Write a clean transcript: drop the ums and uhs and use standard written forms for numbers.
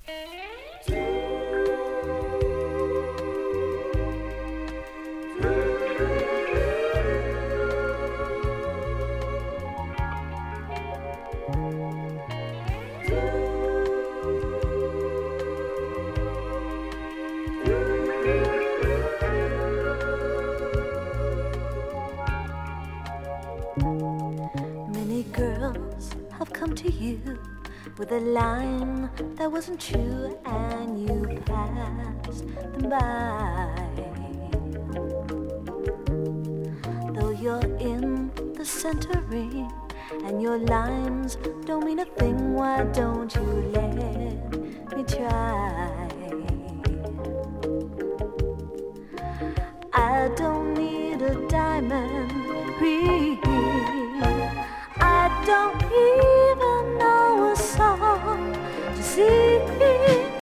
Many girls have come to you with a line that wasn't true, and you passed them by. Though you're in the center ring and your lines don't mean a thing, why don't you let me try? I don't need a diamond ring, I don't even know a song to sing.